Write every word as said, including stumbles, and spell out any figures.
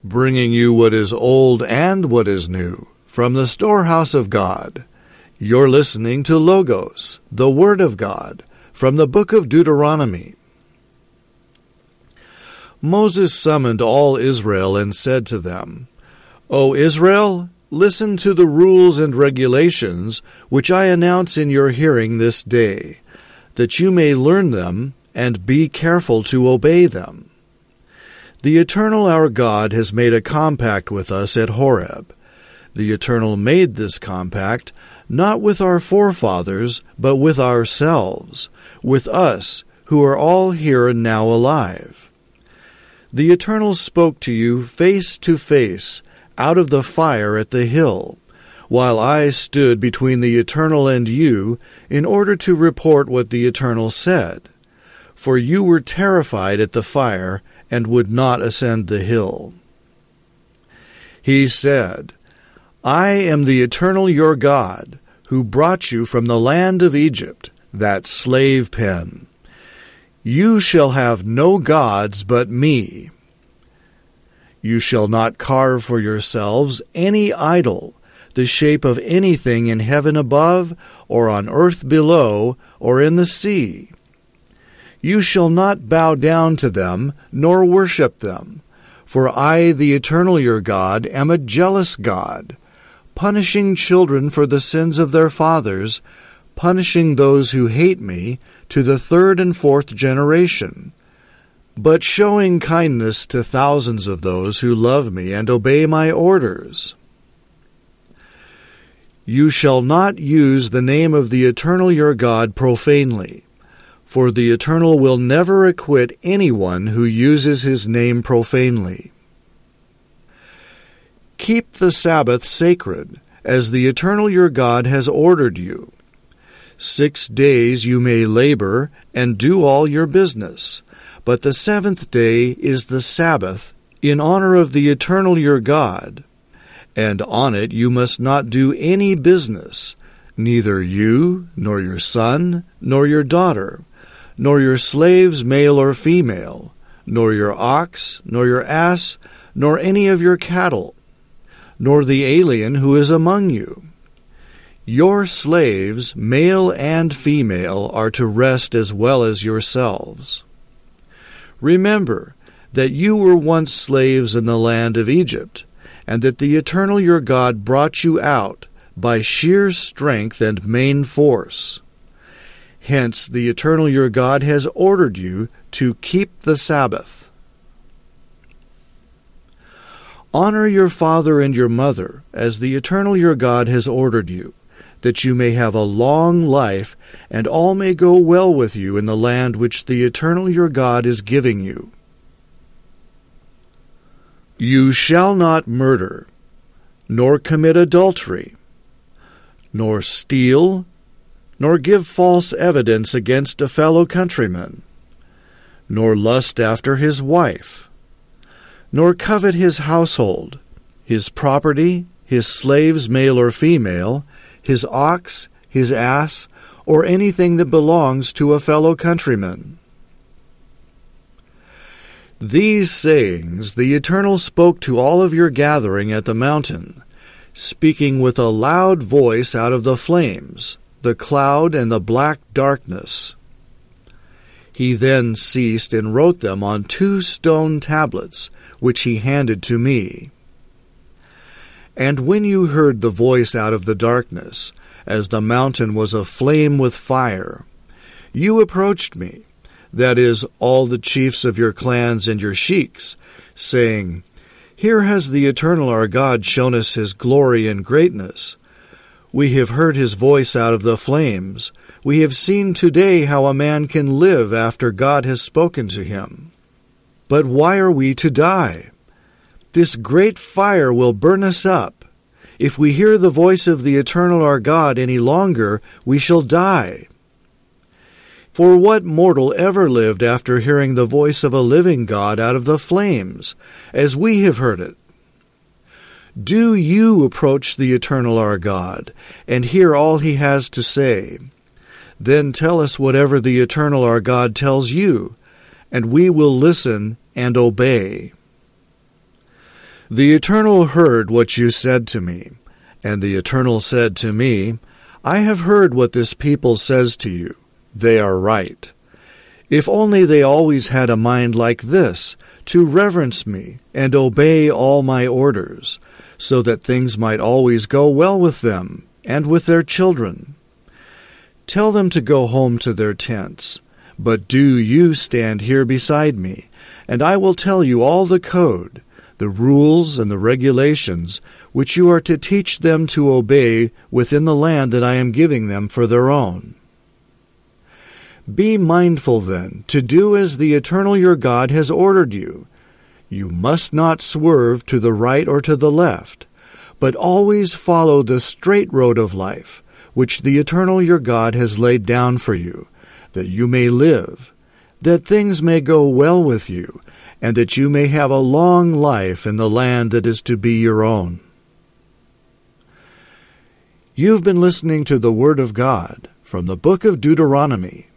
bringing you what is old and what is new from the storehouse of God. You're listening to Logos, the Word of God, from the book of Deuteronomy. Moses summoned all Israel and said to them, O Israel, listen to the rules and regulations which I announce in your hearing this day, that you may learn them and be careful to obey them. The Eternal our God has made a compact with us at Horeb. The Eternal made this compact not with our forefathers, but with ourselves, with us who are all here and now alive. The Eternal spoke to you face to face out of the fire at the hill, while I stood between the Eternal and you in order to report what the Eternal said. For you were terrified at the fire and would not ascend the hill. He said, I am the Eternal your God, who brought you from the land of Egypt, that slave pen. You shall have no gods but me. You shall not carve for yourselves any idol, the shape of anything in heaven above, or on earth below, or in the sea. You shall not bow down to them, nor worship them. For I, the Eternal your God, am a jealous God, punishing children for the sins of their fathers, punishing those who hate me to the third and fourth generation, but showing kindness to thousands of those who love me and obey my orders. You shall not use the name of the Eternal your God profanely, for the Eternal will never acquit anyone who uses his name profanely. Keep the Sabbath sacred, as the Eternal your God has ordered you. Six days you may labor and do all your business, but the seventh day is the Sabbath in honor of the Eternal your God, and on it you must not do any business, neither you, nor your son, nor your daughter, nor your slaves male or female, nor your ox, nor your ass, nor any of your cattle, nor the alien who is among you. Your slaves, male and female, are to rest as well as yourselves. Remember that you were once slaves in the land of Egypt, and that the Eternal your God brought you out by sheer strength and main force. Hence the Eternal your God has ordered you to keep the Sabbath. Honor your father and your mother, as the Eternal your God has ordered you, that you may have a long life, and all may go well with you in the land which the Eternal your God is giving you. You shall not murder, nor commit adultery, nor steal, nor give false evidence against a fellow countryman, nor lust after his wife, nor covet his household, his property, his slaves male or female, his ox, his ass, or anything that belongs to a fellow countryman. These sayings the Eternal spoke to all of your gathering at the mountain, speaking with a loud voice out of the flames, the cloud and the black darkness. He then ceased and wrote them on two stone tablets, which he handed to me. And when you heard the voice out of the darkness, as the mountain was aflame with fire, you approached me, that is, all the chiefs of your clans and your sheiks, saying, Here has the Eternal our God shown us his glory and greatness. We have heard his voice out of the flames. We have seen today how a man can live after God has spoken to him. But why are we to die? This great fire will burn us up. If we hear the voice of the Eternal our God any longer, we shall die. For what mortal ever lived after hearing the voice of a living God out of the flames, as we have heard it? Do you approach the Eternal our God, and hear all he has to say. Then tell us whatever the Eternal our God tells you, and we will listen and obey. The Eternal heard what you said to me, and the Eternal said to me, I have heard what this people says to you. They are right. If only they always had a mind like this, to reverence me and obey all my orders, so that things might always go well with them and with their children. Tell them to go home to their tents, but do you stand here beside me, and I will tell you all the code, the rules and the regulations which you are to teach them to obey within the land that I am giving them for their own. Be mindful, then, to do as the Eternal your God has ordered you. You must not swerve to the right or to the left, but always follow the straight road of life, which the Eternal your God has laid down for you, that you may live, that things may go well with you, and that you may have a long life in the land that is to be your own. You've been listening to the Word of God from the book of Deuteronomy.